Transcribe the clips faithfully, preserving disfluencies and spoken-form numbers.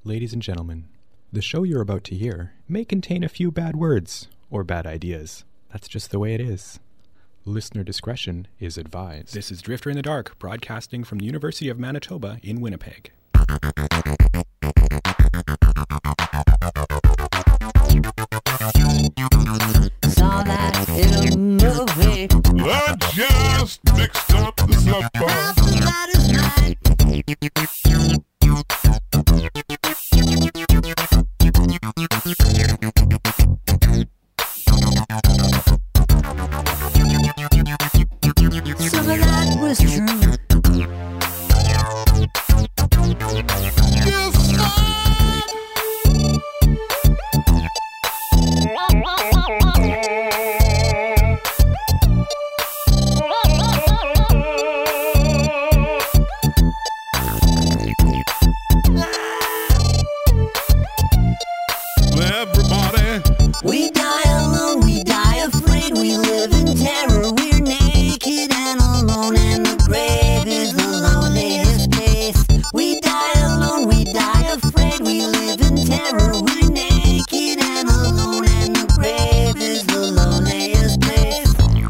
Ladies and gentlemen, the show you're about to hear may contain a few bad words or bad ideas. That's just the way it is. Listener discretion is advised. This is Drifter in the Dark, broadcasting from the University of Manitoba in Winnipeg. Saw that in a movie. I just mixed up the supper. That is right. Some of that was true. Yes, everybody. We die alone, we die afraid, we live in terror, we're naked and alone, and the grave is the loneliest place. We die alone, we die afraid, we live in terror, we're naked and alone, and the grave is the loneliest place.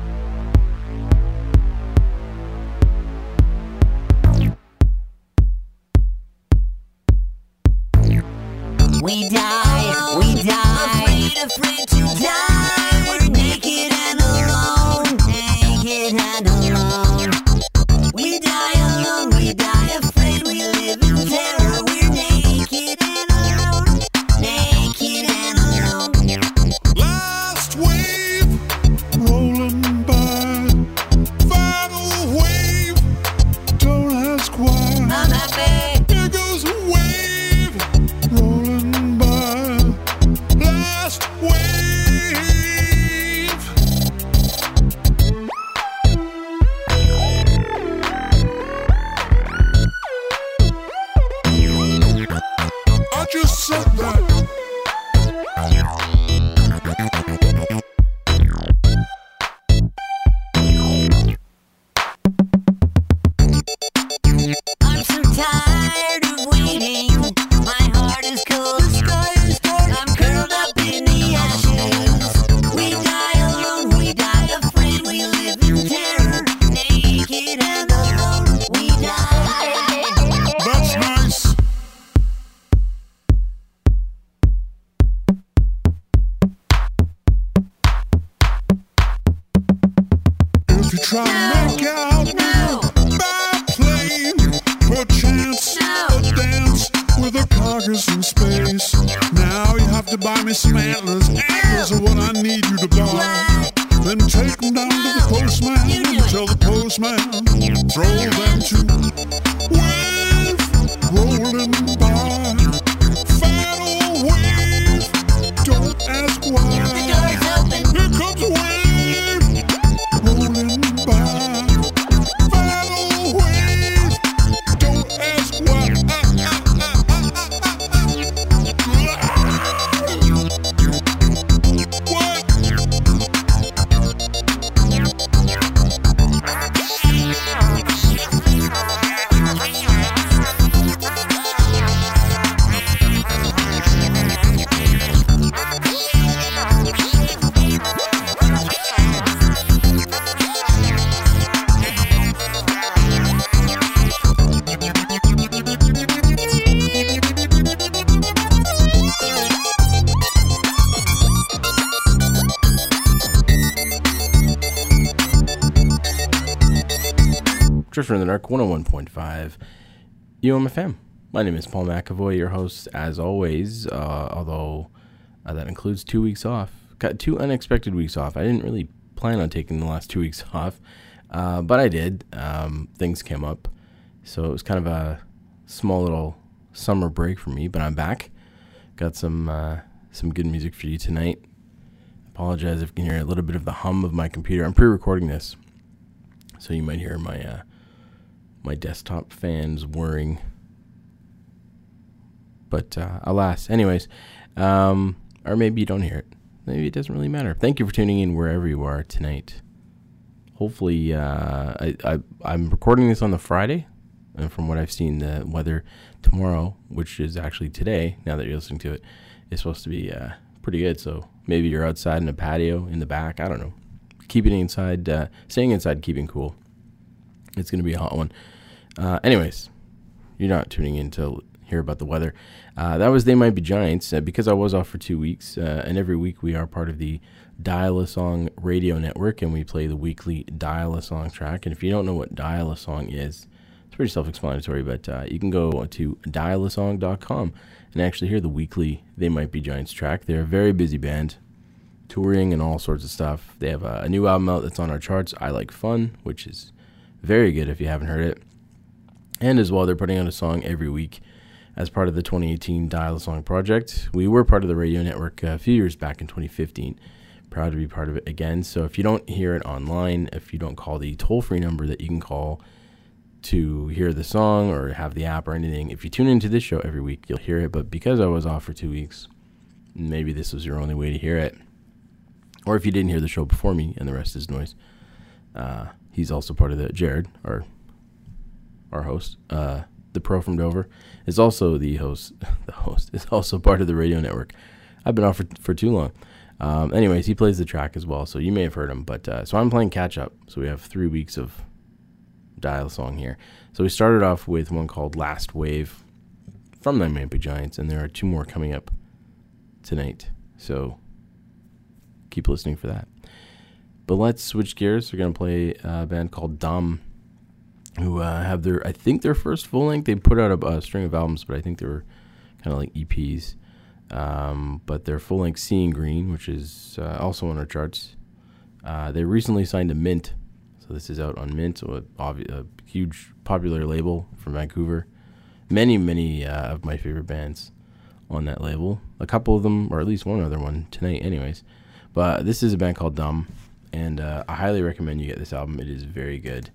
We die, we die, afraid, afraid to die. We're naked and alone, naked and alone. We die alone, we die afraid, we live in terror. We're naked and alone, naked and alone. Last wave rolling by. Final wave. Don't ask why. I'm happy. There goes a wave rolling by. Last wave. I just said that. I'm so tired of waiting. My heart is cold. The sky is dark. I'm curled up in the ashes. We die alone. We die afraid. We live in terror. Naked and alone. We die. That's nice. If you try to make out No. by plane, perchance No. a dance with a carcass in space. Now you have to buy me some antlers. Antlers are what I need you to buy. What? Then take them down to the postman You do and it. tell the postman throw them to wave rolling by. Final wave, don't ask The why. door's open. Here comes a wave rolling by. Final wave, don't ask why. What? Drifter in the Dark one oh one point five U M F M. My name is Paul McAvoy, your host as always, uh, although uh, that includes two weeks off. Got two unexpected weeks off. I didn't really plan on taking the last two weeks off, uh, but I did. Um, things came up, so it was kind of a small little summer break for me, but I'm back. Got some uh, some good music for you tonight. Apologize if you can hear a little bit of the hum of my computer. I'm pre-recording this, so you might hear my uh, my desktop fans whirring. But uh, alas, anyways, um, or maybe you don't hear it. Maybe it doesn't really matter. Thank you for tuning in wherever you are tonight. Hopefully, uh, I, I I'm recording this on the Friday, And from what I've seen, the weather tomorrow, which is actually today, now that you're listening to it, is supposed to be uh, pretty good. So maybe you're outside in a patio in the back. I don't know. Keeping inside, uh, staying inside, keeping cool. It's going to be a hot one. Uh, anyways, you're not tuning in to hear about the weather. Uh, that was They Might Be Giants. Uh, because I was off for two weeks, uh, and every week we are part of the Dial-A-Song radio network, and we play the weekly Dial-A-Song track. And if you don't know what Dial-A-Song is, it's pretty self-explanatory, but uh, you can go to dial a song dot com and actually hear the weekly They Might Be Giants track. They're a very busy band, touring and all sorts of stuff. They have a, a new album out that's on our charts, I Like Fun, which is very good if you haven't heard it. And as well, they're putting out a song every week as part of the twenty eighteen Dial-A-Song project. We were part of the radio network a few years back in twenty fifteen. Proud to be part of it again. So if you don't hear it online, if you don't call the toll-free number that you can call to hear the song or have the app or anything, if you tune into this show every week, you'll hear it. But because I was off for two weeks, maybe this was your only way to hear it. Or if you didn't hear the show before me and the rest is noise, uh, he's also part of the, Jared, our, our host, uh, the pro from Dover, is also the host, the host is also part of the radio network. I've been off for, for too long. Um, anyways, he plays the track as well, so you may have heard him. But uh, so I'm playing catch up. So we have three weeks of Dial-A-Song here. So we started off with one called Last Wave from the They Might Be Giants, and there are two more coming up tonight. So keep listening for that. But let's switch gears. We're going to play a band called Dumb, who uh, have their, I think their first full length. They put out a, a string of albums, but I think they were kind of like E Ps. Um, but their full length Seeing Green, which is uh, also on our charts. Uh, they recently signed to Mint. So this is out on Mint, so a, a huge popular label from Vancouver. Many, many uh, of my favorite bands on that label. A couple of them, or at least one other one tonight anyways. But this is a band called Dumb, and uh, I highly recommend you get this album. It is very good.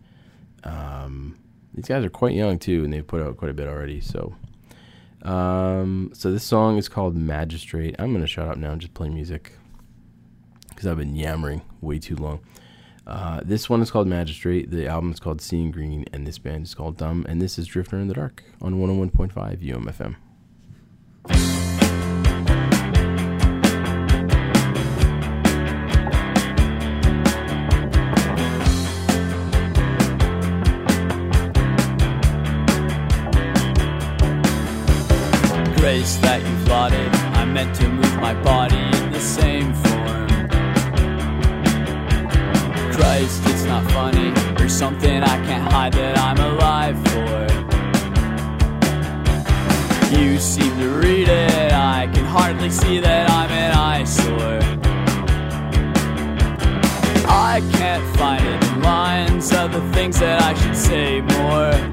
Um, these guys are quite young too, and they've put out quite a bit already. So um, so this song is called Magistrate. I'm going to shut up now and just play music because I've been yammering way too long. Uh, this one is called Magistrate. The album is called Seeing Green, and this band is called Dumb. And this is Drifter in the Dark on one oh one point five U M F M. Grace that you plotted, I meant to move my body in the same form. Christ, it's not funny, there's something I can't hide that I'm alive for. You seem to read it, I can hardly see that I'm an eyesore. I can't find it in lines of the things that I should say more.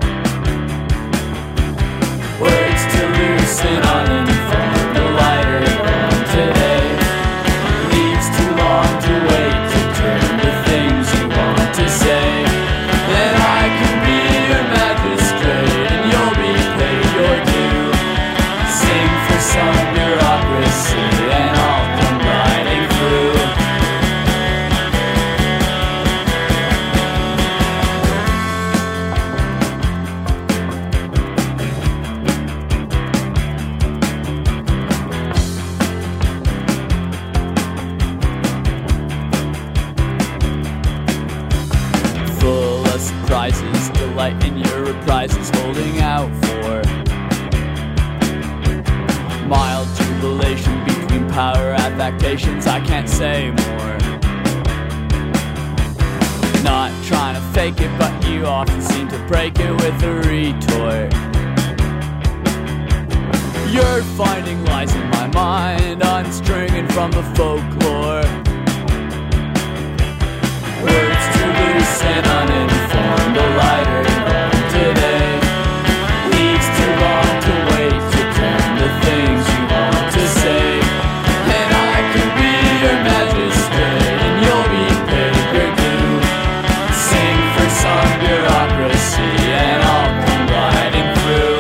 Words to loosen uninformed, the lighter on today. Leaves too long to wait to turn the things you want to say. Then I can be your magistrate and you'll be paid your due. Sing for some bureaucracy and I'll come riding through. Surprises, delight in your reprises, holding out for mild jubilation between power affectations. I can't say more. Not trying to fake it, but you often seem to break it with a retort. You're finding lies in my mind, unstringing from the folklore. Words to loose and uninformed, a lighter on today. Leaves too long to wait to turn the things you want to say. And I can be your magistrate and you'll be paid your due. Sing for some bureaucracy and I'll come riding through.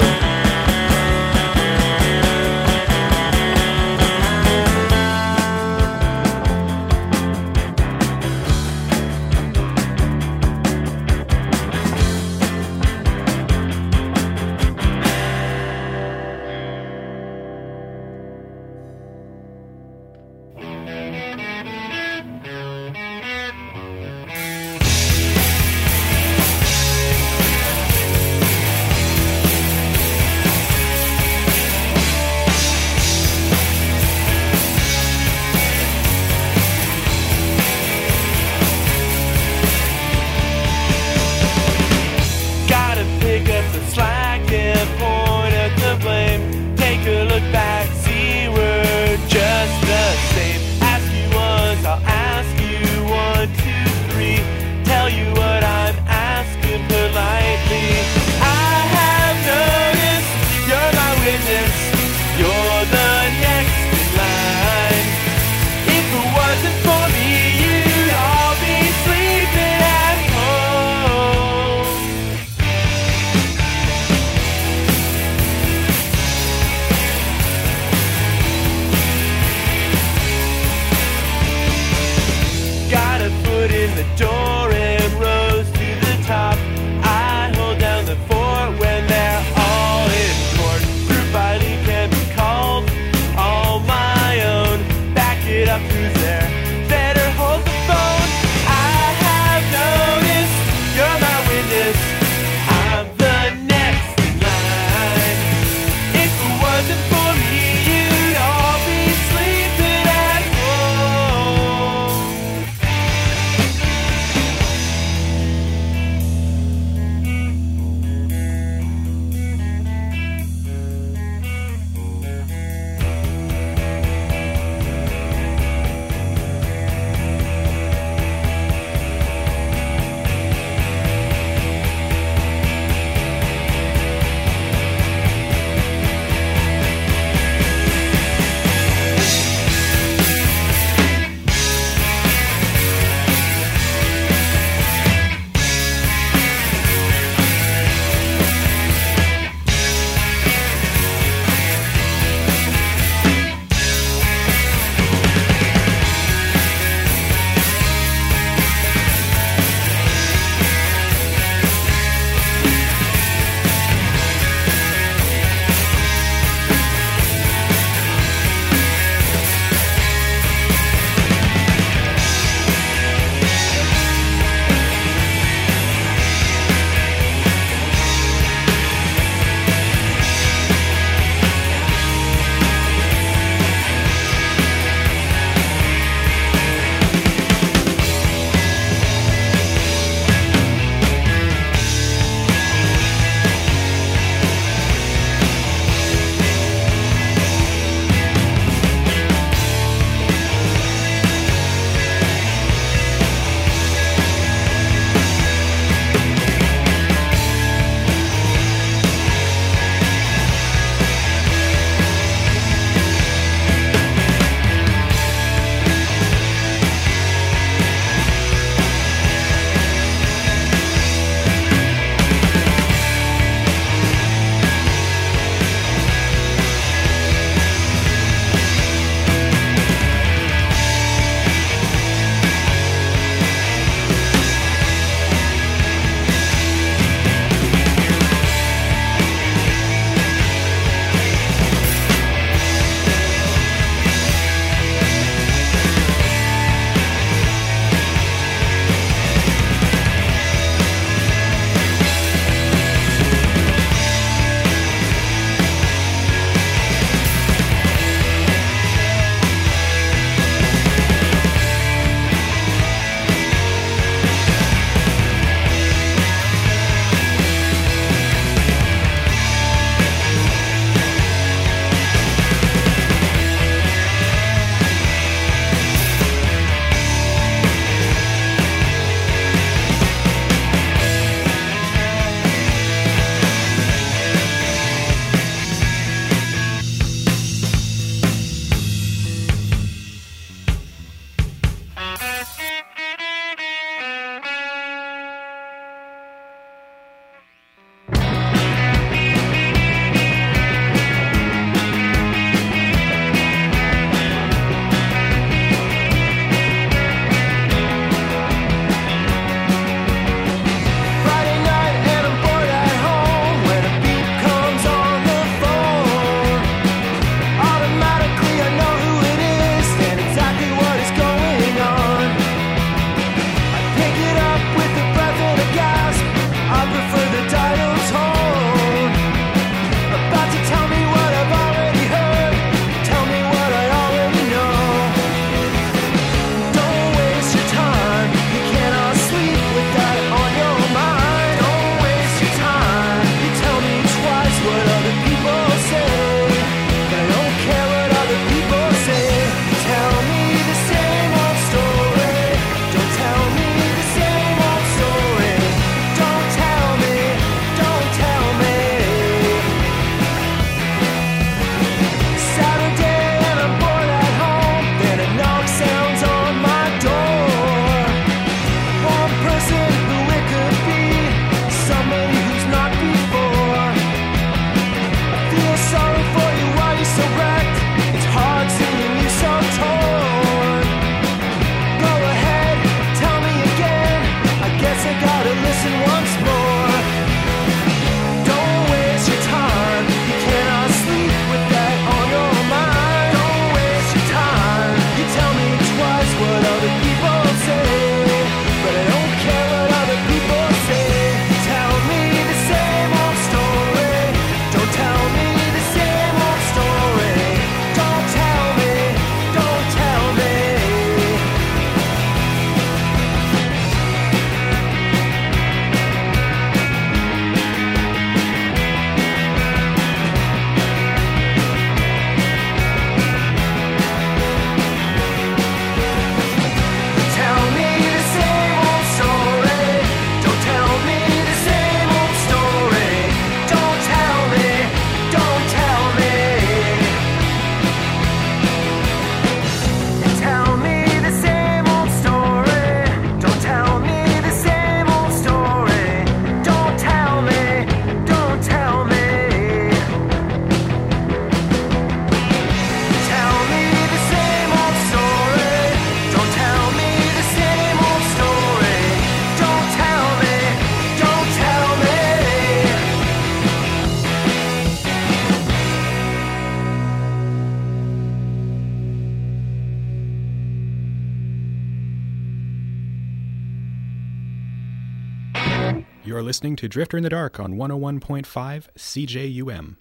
You're listening to Drifter in the Dark on one oh one point five C J U M.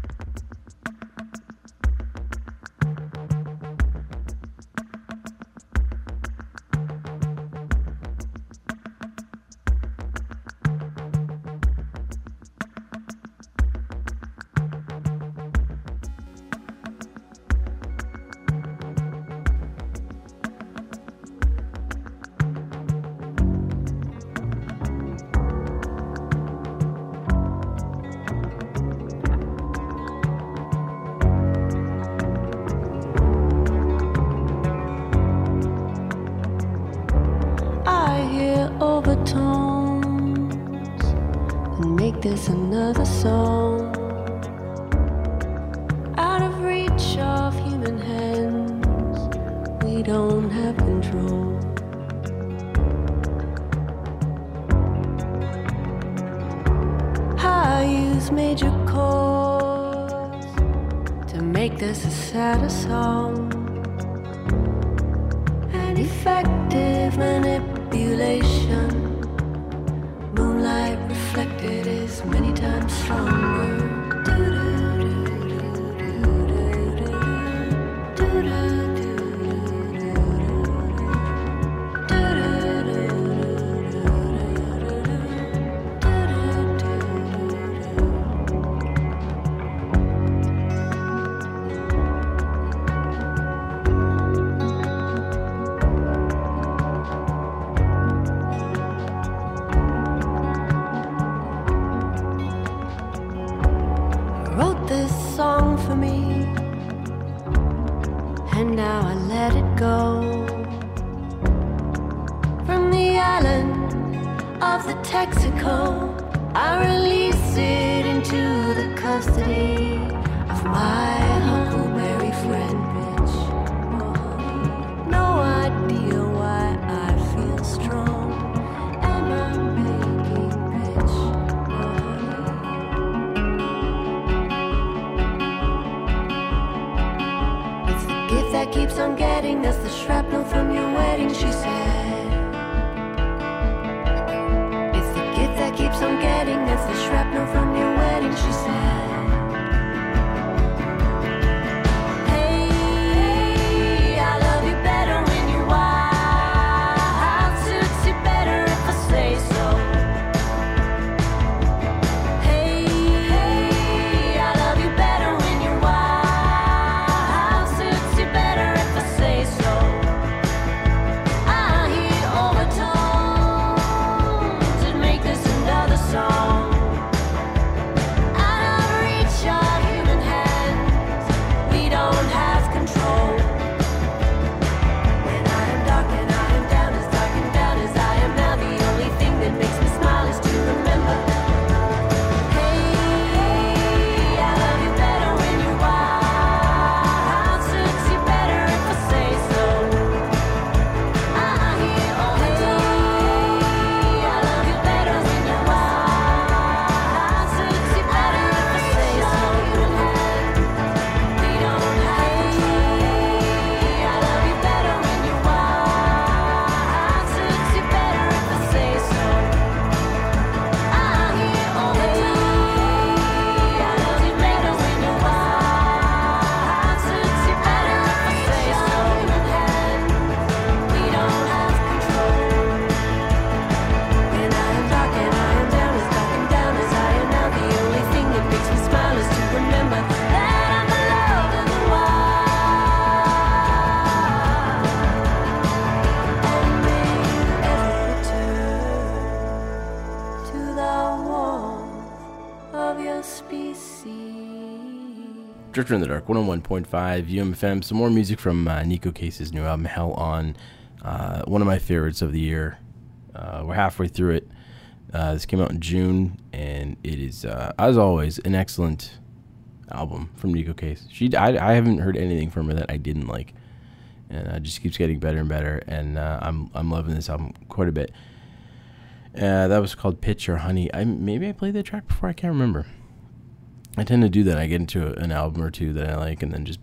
This another song out of reach of human hands. We don't have control. I use major chords to make this a sadder song. An effective manipulation. Moonlight reflected is many times stronger. Keeps on getting, that's the shrapnel from your wedding, she said. It's the gift that keeps on getting, that's the shrapnel from your wedding, she said. Hey, I love you better when you're wild, suits you better if I say so. Hey, hey, I love you better when you're wild, suits you better if I say so. I hear overtones that make this another song. Out of reach of human hands, we don't have control. When I am dark and I am down, as dark and down as I am now, the only thing that makes me smile is to remember. Hey, I love you better when you're wild, suits you better if I say so. I hear overtones, I love you better when you're wild, suits you better if I say so. We don't have control. I love you better when you're wild, suits you better if I say so. I hear overtones, I love you better when you're wild, suits you better if I say so. We don't have control. When I am dark and I am down, as dark and down as I am now, the only thing that makes me smile is to remember that I'm the love of the wild. And may you ever return to the warmth of your species. Drifter in the Dark, one oh one point five U M F M. Some more music from uh, Nico Case's new album, Hell On. Uh, one of my favorites of the year. Uh, we're halfway through it. Uh, this came out in June, and it is, uh, as always, an excellent album from Nico Case. She, I, I haven't heard anything from her that I didn't like, and it just keeps getting better and better. And uh, I'm I'm loving this album quite a bit. Uh, that was called Pitch or Honey. I maybe I played that track before. I can't remember. I tend to do that. I get into a, an album or two that I like, and then just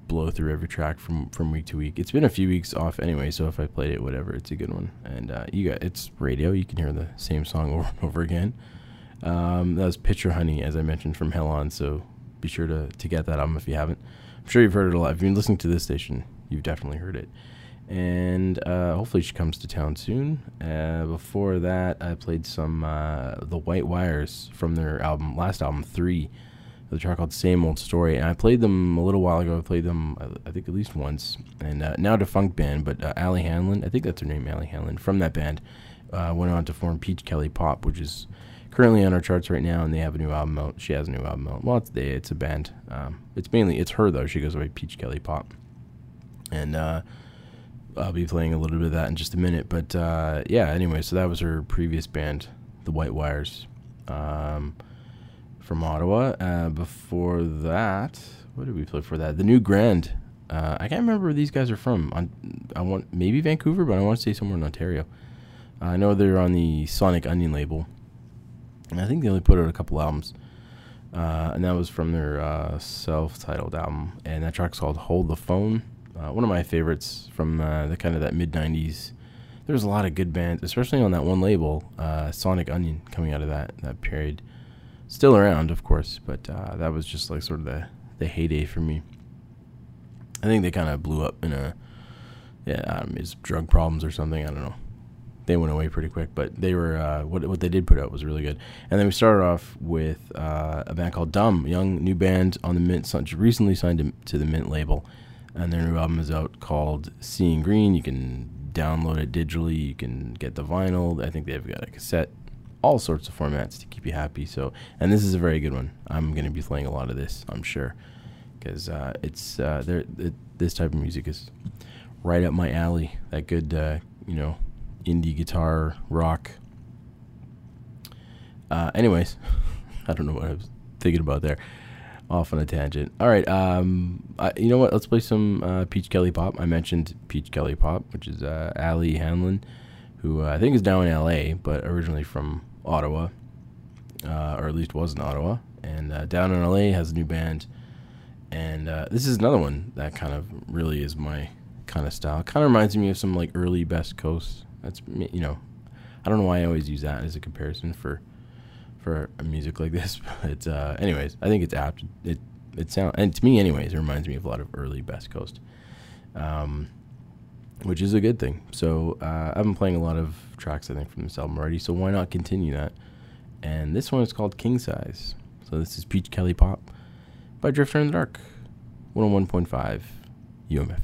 blow through every track from, from week to week. It's been a few weeks off anyway, so if I played it, whatever, it's a good one. And uh, you got it's radio. You can hear the same song over and over again. Um, that was Picture Honey, as I mentioned, from Hell On, so be sure to, to get that album if you haven't. I'm sure you've heard it a lot. If you've been listening to this station, you've definitely heard it. And uh, hopefully she comes to town soon. Uh, before that, I played some uh, The White Wires from their album, last album, three. The track called Same Old Story. And I played them a little while ago. I played them, I think, at least once. And uh, now defunct band, but uh, Allie Hanlon, I think that's her name, Allie Hanlon, from that band, uh, went on to form Peach Kelly Pop, which is currently on our charts right now, and they have a new album out. She has a new album out. Well, it's they, it's a band. Um, it's mainly, it's her, though. She goes by Peach Kelly Pop. And uh, I'll be playing a little bit of that in just a minute. But, uh, yeah, anyway, so that was her previous band, The White Wires, um, from Ottawa. Uh, before that, what did we play for that? The New Grand. Uh, I can't remember where these guys are from. On, I want maybe Vancouver, but I want to say somewhere in Ontario. Uh, I know they're on the Sonic Onion label. And I think they only put out a couple albums. Uh, and that was from their uh, self-titled album. And that track's called Hold the Phone. Uh, one of my favorites from uh, the kind of that mid-nineties. There was a lot of good bands, especially on that one label, uh, Sonic Onion, coming out of that that period. Still around, of course, but uh, that was just like sort of the, the heyday for me. I think they kind of blew up in a, yeah, I don't know, it's drug problems or something, I don't know. They went away pretty quick, but they were uh, what what they did put out was really good. And then we started off with uh, a band called Dumb, young new band on the Mint, recently signed to, to the Mint label, and their new album is out called Seeing Green. You can download it digitally, you can get the vinyl. I think they've got a cassette, all sorts of formats to keep you happy. So, and this is a very good one. I'm going to be playing a lot of this, I'm sure, because uh, it's uh, there. It, this type of music is right up my alley. That good, uh, you know. Indie guitar rock. Uh, anyways, I don't know what I was thinking about there. Off on a tangent. All right, um, I, you know what? Let's play some uh, Peach Kelly Pop. I mentioned Peach Kelly Pop, which is uh, Allie Hanlon, who uh, I think is down in L A, but originally from Ottawa, uh, or at least was in Ottawa. And uh, down in L A has a new band, and uh, this is another one that kind of really is my kind of style. Kind of reminds me of some like early Best Coast. That's, you know, I don't know why I always use that as a comparison for for a music like this, but uh, anyways, I think it's apt. It it sounds, and to me, anyways, it reminds me of a lot of early Best Coast, um, which is a good thing. So uh, I've been playing a lot of tracks, I think, from this album already. So why not continue that? And this one is called King Size. So this is Peach Kelly Pop by Drifter in the Dark, one oh one point five U M F M.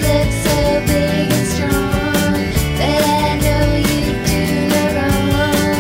Strong, but I know you do no wrong.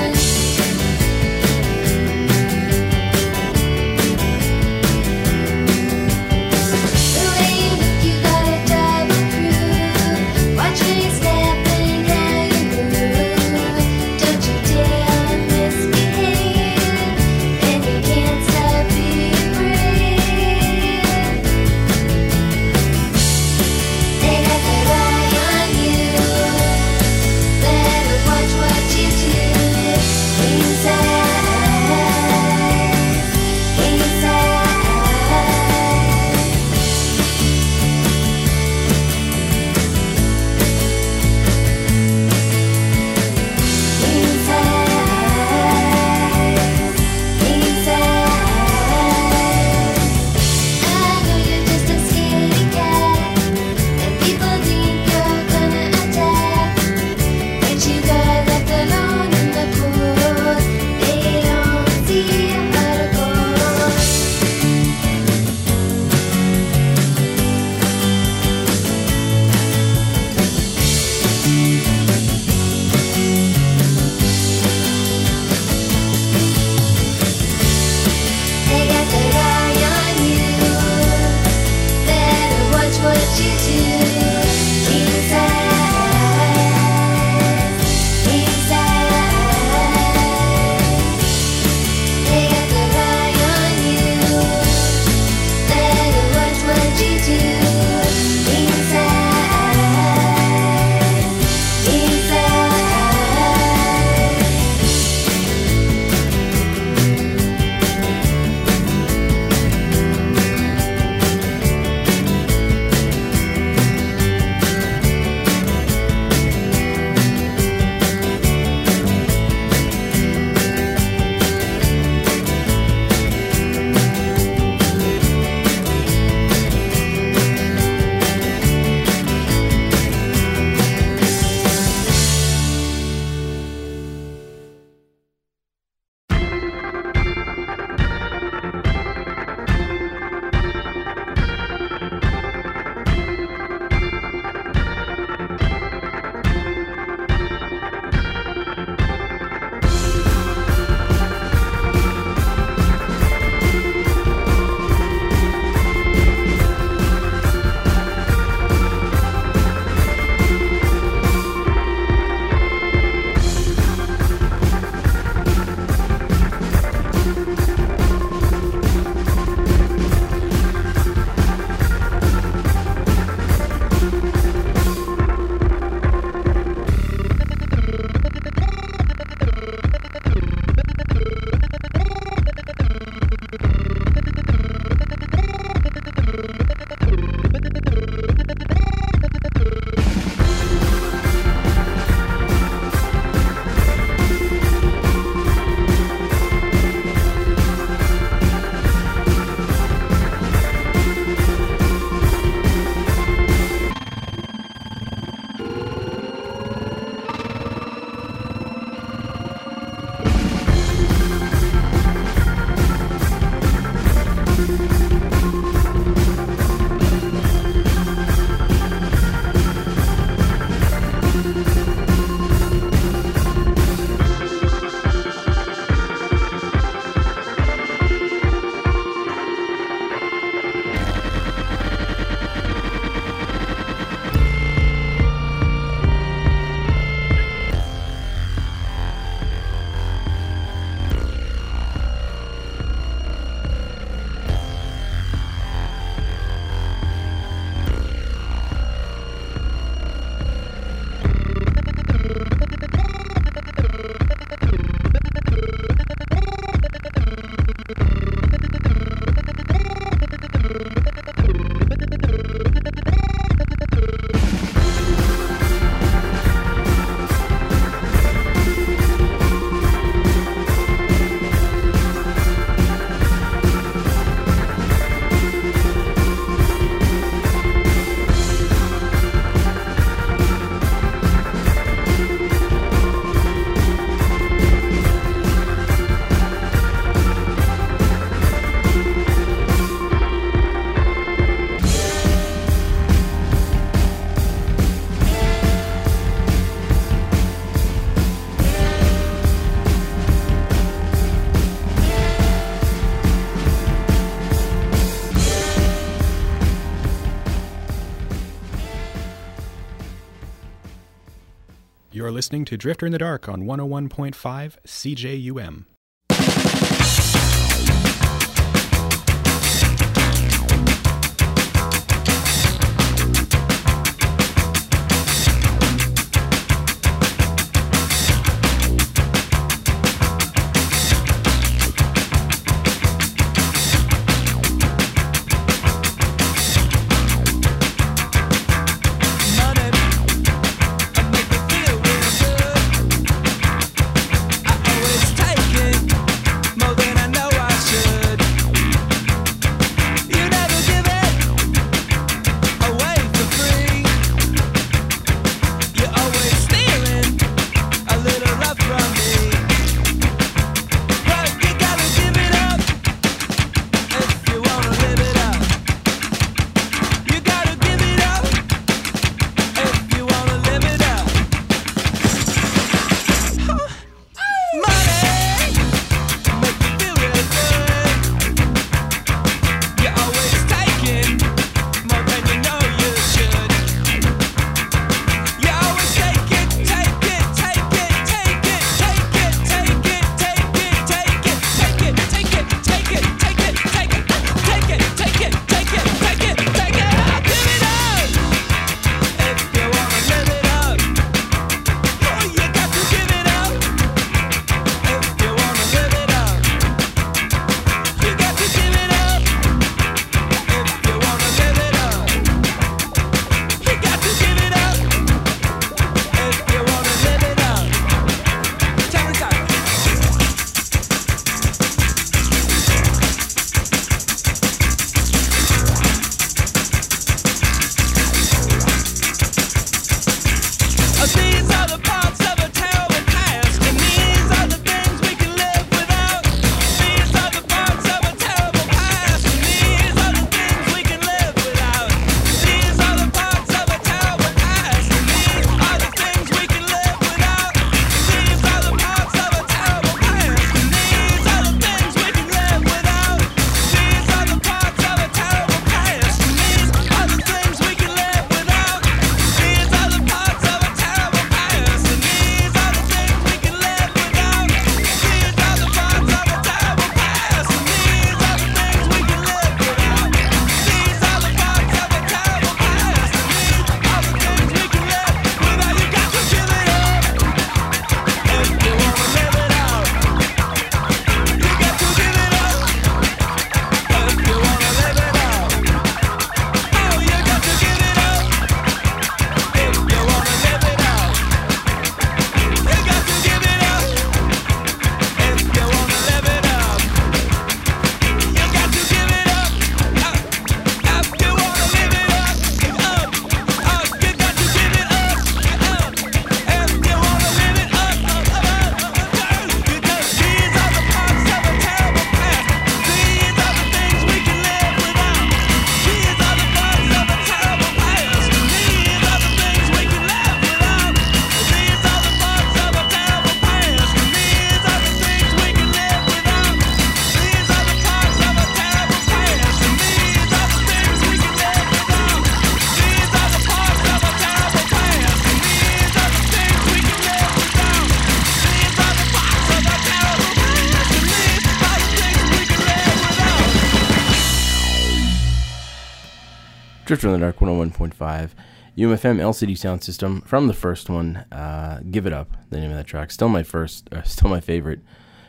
listening to Drifter in the Dark on one oh one point five C J U M. Drifter in the Dark one oh one point five. U M F M L C D sound system from the first one. Uh, Give It Up, the name of that track. Still my first, uh, still my favorite.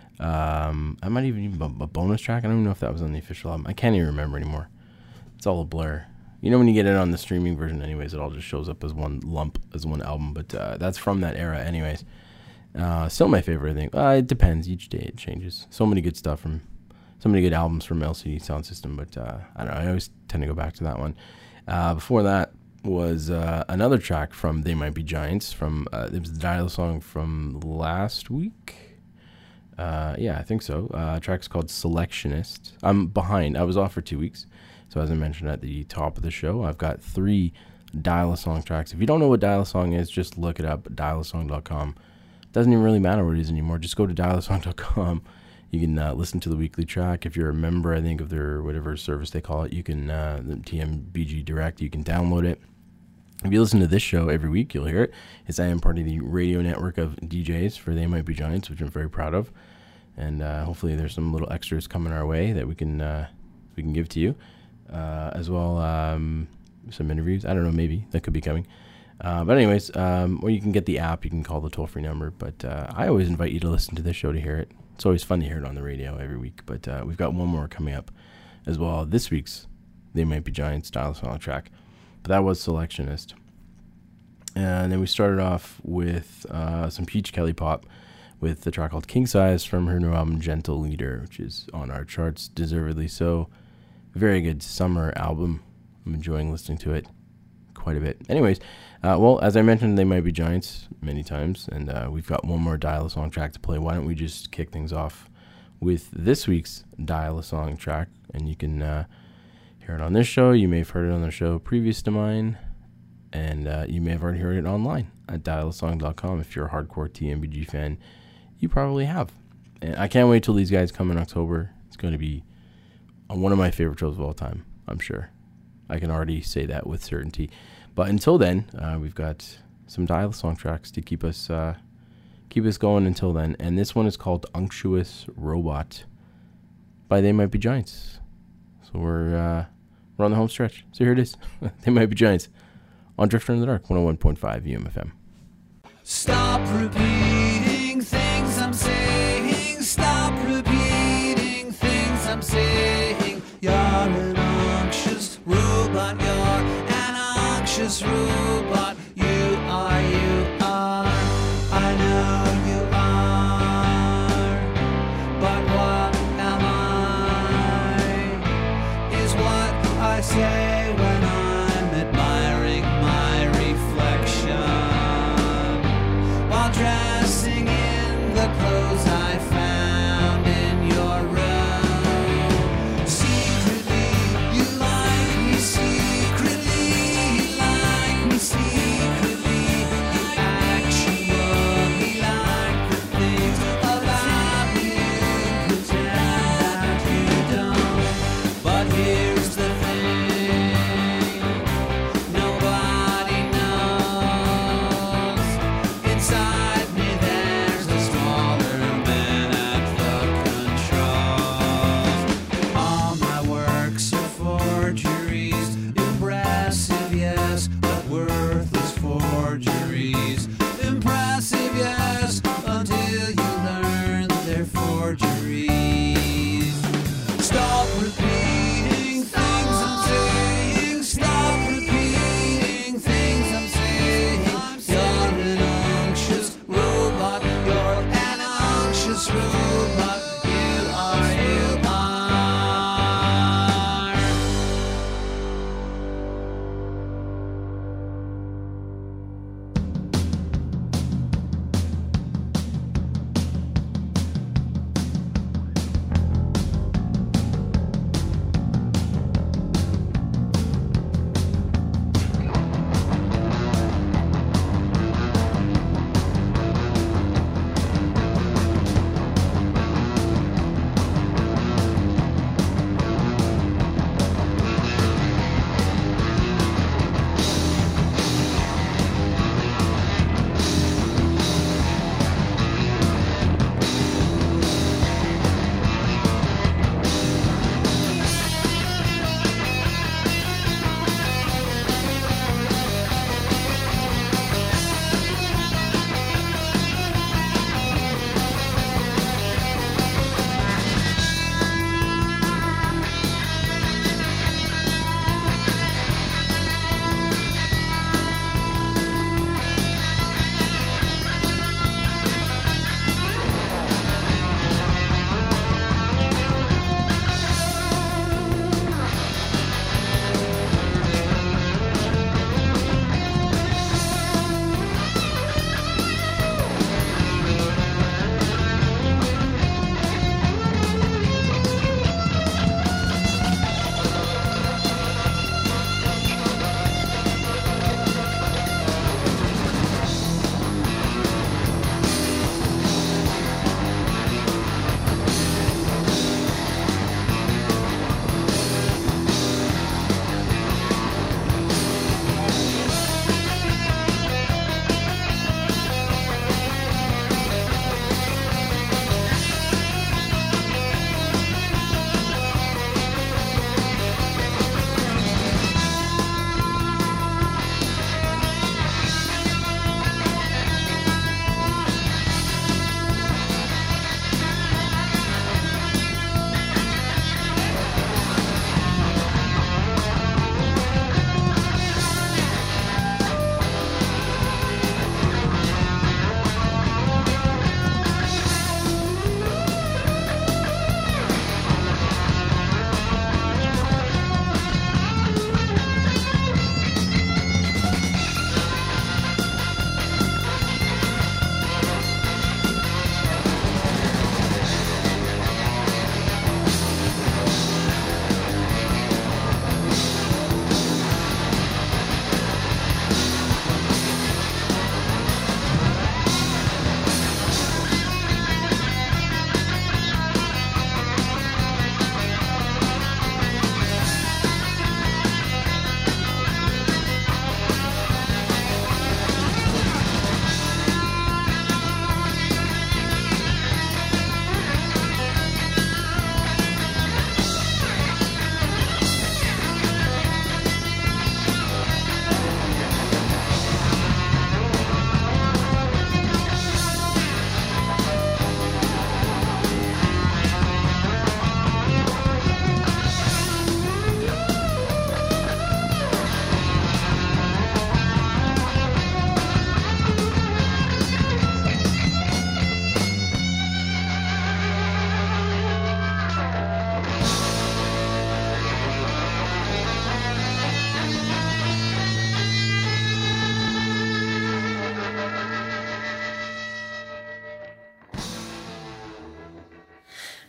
Um, I might even be a bonus track. I don't even know if that was on the official album. I can't even remember anymore. It's all a blur. You know when you get it on the streaming version anyways, it all just shows up as one lump, as one album. But uh, that's from that era anyways. Uh, still my favorite, I think. Uh, it depends. Each day it changes. So many good stuff from, so many good albums from L C D sound system. But uh, I don't know. I always tend to go back to that one. Uh, before that was uh, another track from They Might Be Giants. From uh, it was the Dial song from last week. Uh, yeah, I think so. Uh, track's called Selectionist. I'm behind. I was off for two weeks. So as I mentioned at the top of the show, I've got three Dial-A-Song tracks. If you don't know what Dial-A-Song is, just look it up, dial a song dot com. Doesn't even really matter what it is anymore. Just go to dial a song dot com. You can uh, listen to the weekly track. If you're a member, I think, of their whatever service they call it, you can, uh, the T M B G Direct, you can download it. If you listen to this show every week, you'll hear it. It's I am part of the radio network of D Js for They Might Be Giants, which I'm very proud of. And uh, hopefully there's some little extras coming our way that we can uh, we can give to you. Uh, as well, um, some interviews. I don't know, maybe. That could be coming. Uh, but anyways, um, or you can get the app. You can call the toll-free number. But uh, I always invite you to listen to this show to hear it. It's always fun to hear it on the radio every week. But uh, we've got one more coming up as well. This week's They Might Be Giants style song track. But that was Selectionist. And then we started off with uh, some Peach Kelly pop with the track called King Size from her new album Gentle Leader, which is on our charts, deservedly so. Very good summer album. I'm enjoying listening to it quite a bit. Anyways, uh, well, as I mentioned, They Might Be Giants many times, and uh, we've got one more Dial-A-Song track to play. Why don't we just kick things off with this week's Dial-A-Song track, and you can uh, hear it on this show. You may have heard it on the show previous to mine. And uh, you may have already heard it online at dial a song dot com. If you're a hardcore T M B G fan, you probably have. And I can't wait till these guys come in October. It's going to be one of my favorite shows of all time, I'm sure. I can already say that with certainty. But until then, uh, we've got some Dial-A-Song tracks to keep us uh, keep us going until then. And this one is called Unctuous Robot by They Might Be Giants. So we're, uh, we're on the home stretch. So here it is. They Might Be Giants. On Drifter in the Dark, one oh one point five U M F M. Stop repeating things I'm saying. Stop repeating things I'm saying. You're an anxious robot. You're an anxious robot. You are, you are. I know you are. But what am I? Is what I say when I'm admiring my reflection while dressing in the clothes I found in your room. Secretly, you like me. Secretly, you like me. Secretly, you actually like the things about me. Pretend that you don't. But here's the thing. Nobody knows. Inside me there's a smaller man at the controls. All my works are forgeries. Impressive, yes, but worthless forgeries. Impressive, yes, until you learn that they're forgeries. Stop repeating things I'm saying. Stop repeating things I'm saying. You're an anxious robot. You're an anxious robot. You are, you are.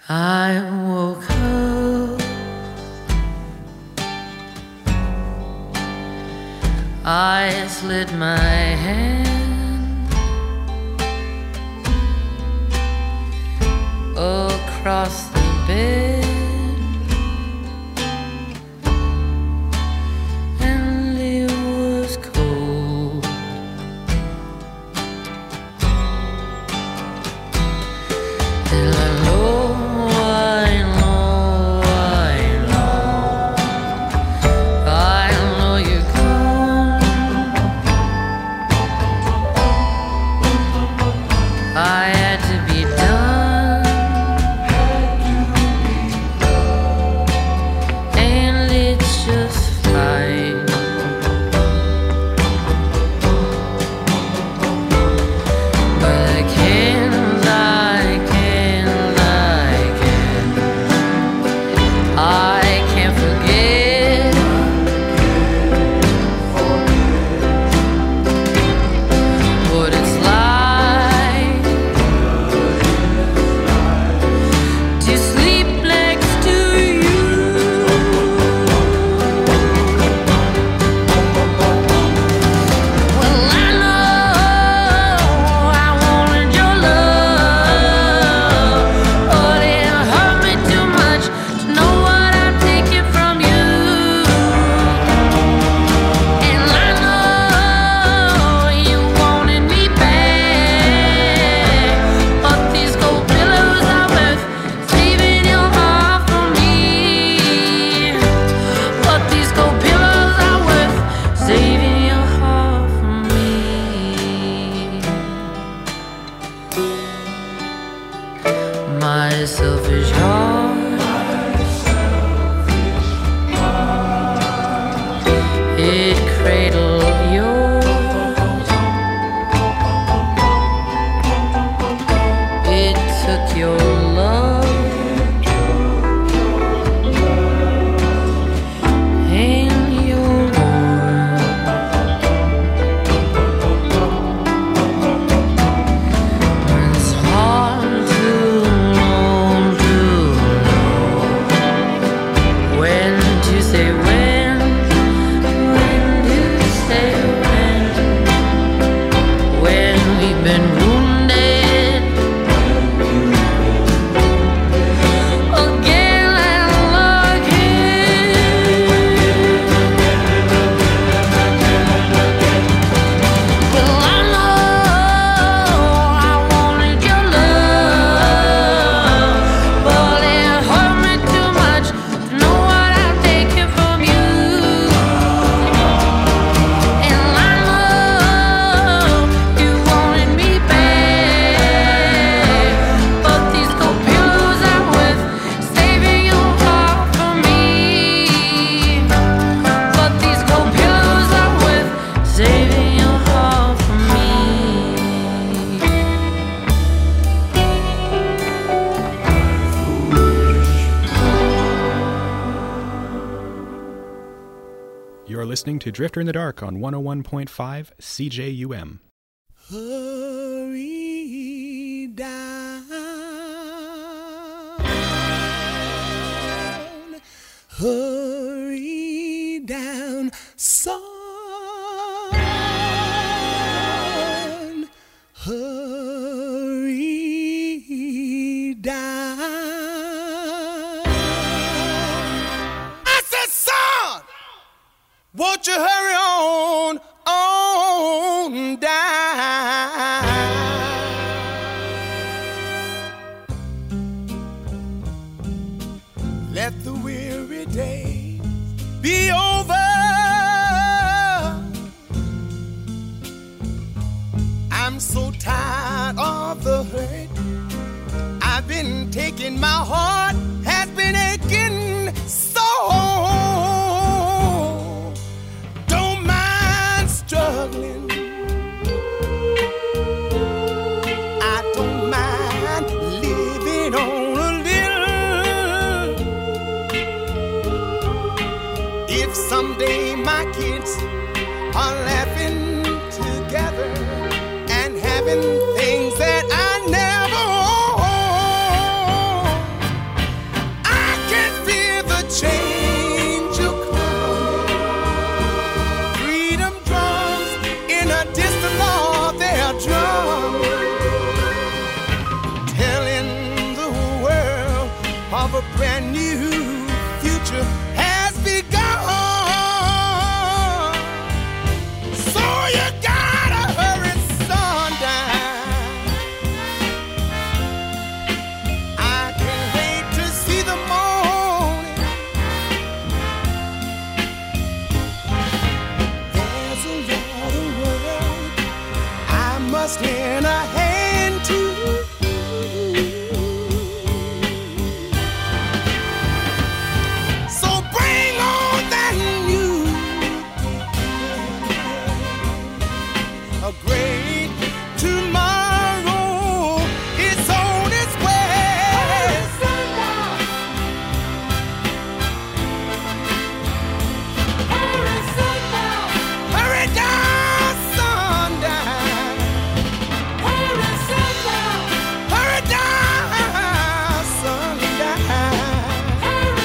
I woke up, I slid my hand across the bed, and it was cold. And I know, I know, I know, I know you're gone. I had to be done, and it's just fine. But I can't, I can't, I can't, I can't forget what it's like to sleep next to you. Well, I know I wanted your love, but it hurt me too much to know what I'm taking from you. And I know you wanted me back, but these gold pillows are worth saving your heart from me. But these gold pillows are worth saving your heart from me. My selfish heart, it cradled yours, it took your love and your world. It's hard to know, to know when to say when, when to say when, when we've been wounded again and again. Well, I know I wanted your love, but it hurt me too much to know what I'm taking from you. And I know you wanted me back, but these gold pillows are worth saving your heart from me. But these gold pillows are worth saving your heart from me. You're listening to Drifter in the Dark on one oh one point five C J U M. Hurry down, hurry down, son, hurry down. I said, son, won't you hurry on, on down? Let the weary day be over. I'm so tired of the hurt. I've been taking, my heart has been aching so. Don't mind struggling. I don't mind living on a little. If someday my kids are laughing together and having things that I never owned, of a brand new future has begun. So you gotta hurry, sundown. I can't wait to see the morning. There's a lot of work I must lend a hand to. So bring on that new a great tomorrow is on its way. Hurry down, sundown. Hurry down, sundown.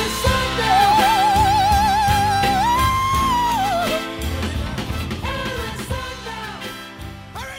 Hurry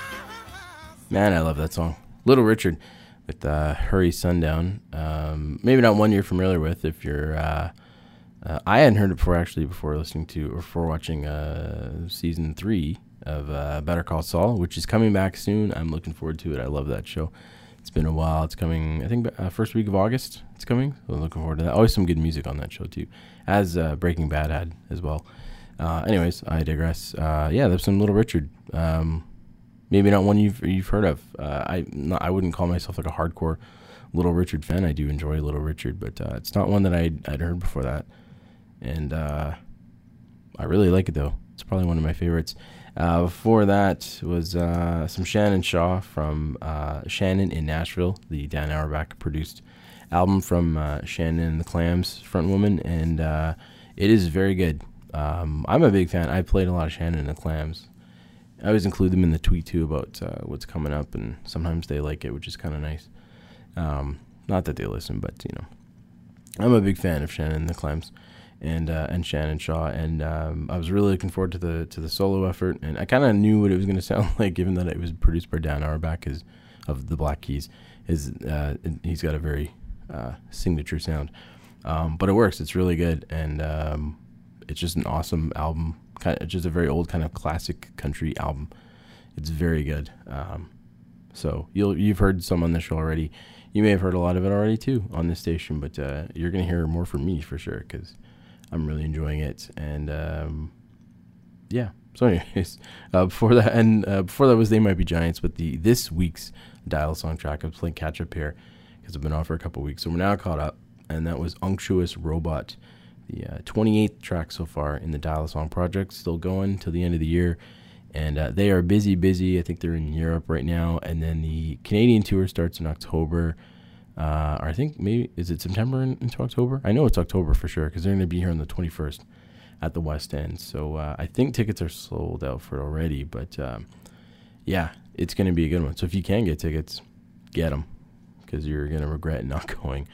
down. Man, I love that song. Little Richard with uh, Hurry Sundown. Um, maybe not one you're familiar with if you're... Uh, uh, I hadn't heard it before, actually, before listening to or before watching uh, season three of uh, Better Call Saul, which is coming back soon. I'm looking forward to it. I love that show. It's been a while. It's coming, I think, uh, first week of August it's coming. So I'm looking forward to that. Always some good music on that show, too, as uh, Breaking Bad had as well. Uh, anyways, I digress. Uh, yeah, there's some Little Richard. Um, maybe not one you've you've heard of. Uh, I not, I wouldn't call myself like a hardcore Little Richard fan. I do enjoy Little Richard, but uh, it's not one that I'd, I'd heard before that. And uh, I really like it, though. It's probably one of my favorites. Uh, before that was uh, some Shannon Shaw from uh, Shannon in Nashville, the Dan Auerbach produced album from uh, Shannon and the Clams frontwoman, and uh, it is very good. Um, I'm a big fan. I played a lot of Shannon and the Clams. I always include them in the tweet, too, about uh, what's coming up, and sometimes they like it, which is kind of nice. Um, not that they listen, but, you know. I'm a big fan of Shannon and the Clams and uh, and Shannon Shaw, and um, I was really looking forward to the to the solo effort, and I kind of knew what it was going to sound like, given that it was produced by Dan Auerbach his, of the Black Keys. His, uh, he's got a very uh, signature sound, um, but it works. It's really good, and um, it's just an awesome album. Kind of just a very old kind of classic country album. It's very good. Um, so you'll you've heard some on the show already. You may have heard a lot of it already too on this station, but uh, you're gonna hear more from me for sure because I'm really enjoying it. And um, yeah. So anyways, uh, before that and uh, before that was They Might Be Giants, but the this week's Dial Song track. I was playing catch up here because I've been off for a couple weeks, so we're now caught up, and that was Unctuous Robot. The uh, twenty-eighth track so far in the Dial Song project, still going till the end of the year. And uh, they are busy, busy. I think they're in Europe right now. And then the Canadian tour starts in October. Uh, or I think maybe, is it September in, into October? I know it's October for sure because they're going to be here on the twenty-first at the West End. So uh, I think tickets are sold out for it already. But um, yeah, it's going to be a good one. So if you can get tickets, get them because you're going to regret not going.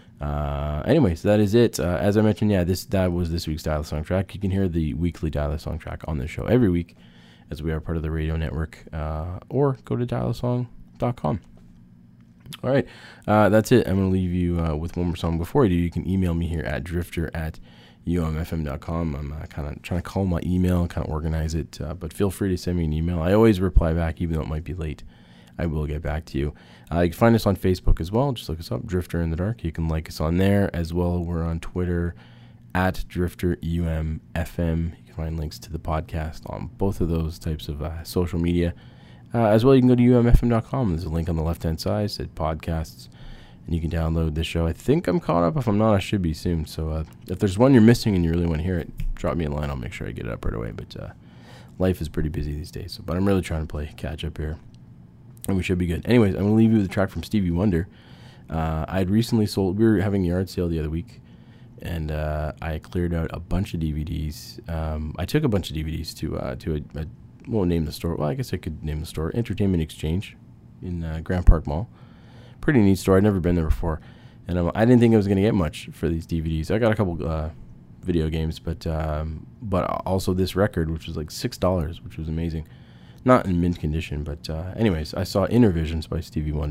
Uh, anyways, that is it. Uh, as I mentioned, yeah, this that was this week's Dial Song track. You can hear the weekly Dial Song track on the show every week as we are part of the radio network, uh, or go to dial song dot com. All right, uh, that's it. I'm going to leave you uh, with one more song. Before I do, you can email me here at drifter at u m f m dot com. I'm uh, kind of trying to call my email and kind of organize it, uh, but feel free to send me an email. I always reply back, even though it might be late. I will get back to you. Uh, you can find us on Facebook as well. Just look us up, Drifter in the Dark. You can like us on there as well. We're on Twitter at Drifter U M F M. You can find links to the podcast on both of those types of uh, social media. Uh, as well, you can go to u m f m dot com. There's a link on the left-hand side, said podcasts, and you can download this show. I think I'm caught up. If I'm not, I should be soon. So uh, if there's one you're missing and you really want to hear it, drop me a line. I'll make sure I get it up right away. But uh, life is pretty busy these days. So, but I'm really trying to play catch up here. And we should be good. Anyways, I'm going to leave you with a track from Stevie Wonder. Uh, I had recently sold, we were having a yard sale the other week, and uh, I cleared out a bunch of D V Ds. Um, I took a bunch of D V Ds to, uh, to a, a, won't name the store. Well, I guess I could name the store, Entertainment Exchange in uh, Grand Park Mall. Pretty neat store. I'd never been there before. And um, I didn't think I was going to get much for these D V Ds. I got a couple uh, video games, but um, but also this record, which was like six dollars, which was amazing. Not in mint condition, but uh, anyways, I saw Inner Visions by Stevie Wonder.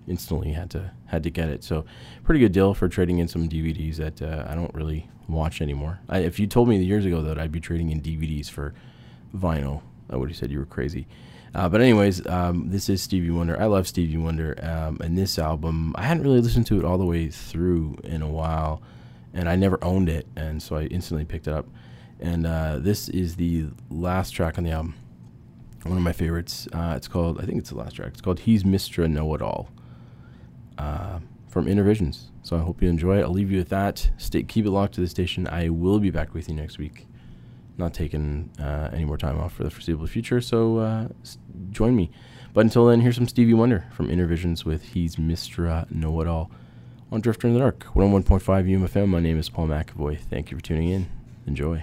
instantly had to had to get it. So pretty good deal for trading in some D V Ds that uh, I don't really watch anymore. I, if you told me years ago that I'd be trading in D V Ds for vinyl, I would have said you were crazy. Uh, but anyways, um, this is Stevie Wonder. I love Stevie Wonder, um, and this album, I hadn't really listened to it all the way through in a while, and I never owned it, and so I instantly picked it up. And uh, this is the last track on the album, one of my favorites. Uh, it's called, I think it's the last track. It's called He's Mister Know-It-All, uh, from Intervisions. So I hope you enjoy it. I'll leave you with that. Stay, keep it locked to the station. I will be back with you next week. Not taking uh, any more time off for the foreseeable future, so uh, s- join me. But until then, here's some Stevie Wonder from Intervisions with He's Mister Know-It-All on Drifter in the Dark, one oh one point five U M F M. My name is Paul McAvoy. Thank you for tuning in. Enjoy.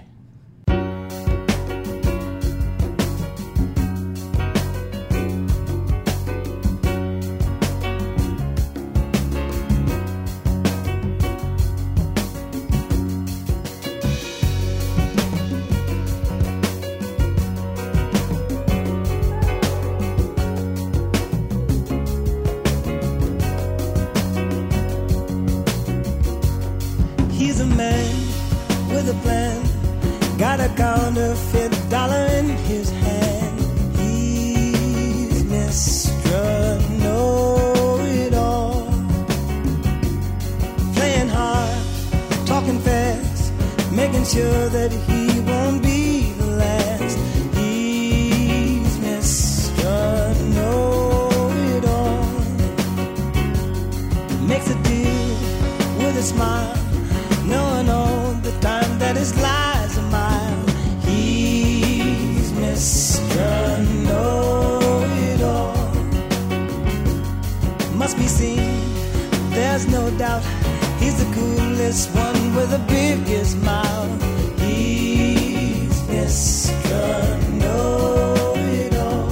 He's a man with a plan, got a counterfeit dollar in his hand. He's Mister Know-It-All, playing hard, talking fast, making sure that he won't be the last. He's Mister Know-It-All, makes a deal with a smile, knowing all the time that his lies are mine. He's Mister Know-It-All, must be seen, there's no doubt. He's the coolest one with the biggest mouth. He's Mister Know-It-All.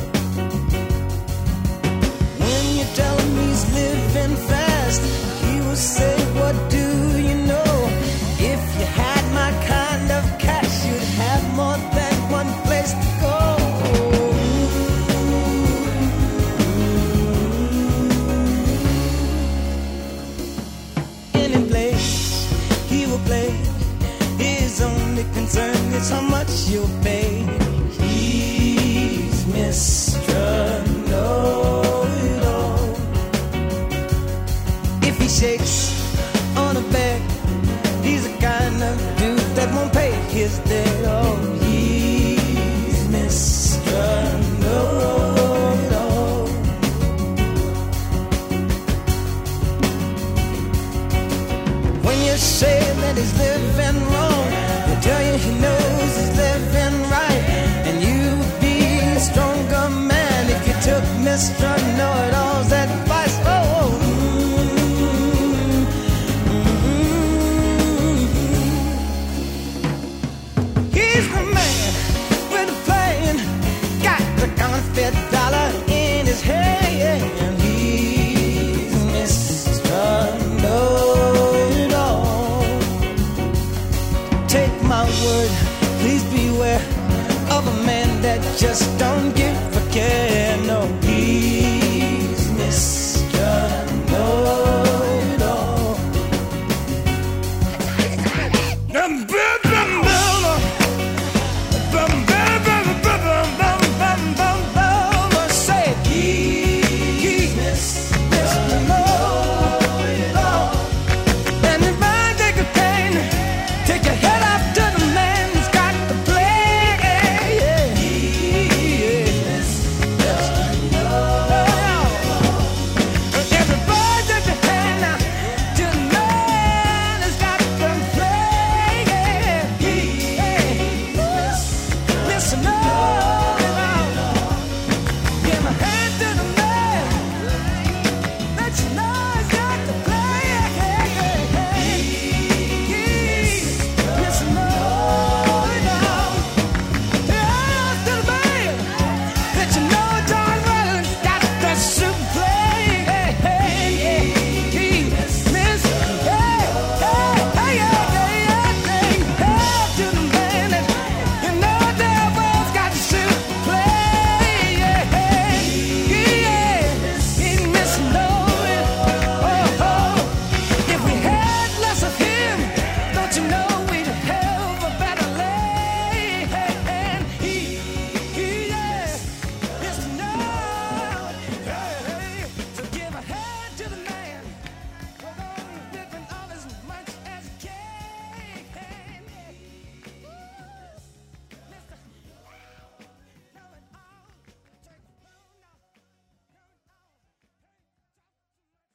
When you tell him he's living fast, he will say, what do you know? If you had my kind of cash, you'd have more than one place to go. Any place he will play, his only concern is how much you'll pay. He's Mister Know-It-All. If he shakes on a bed, he's the kind of dude that won't pay his debt. Oh, he's Mister Know-It-All. When you say that he's living wrong, they tell you he knows he's living right. And you'd be a stronger man if you took Mister Know-It-All's advice. Oh, counterfeit dollar in his hand. He's Mister Know-It-All. Take my word, please beware of a man that just don't give a care.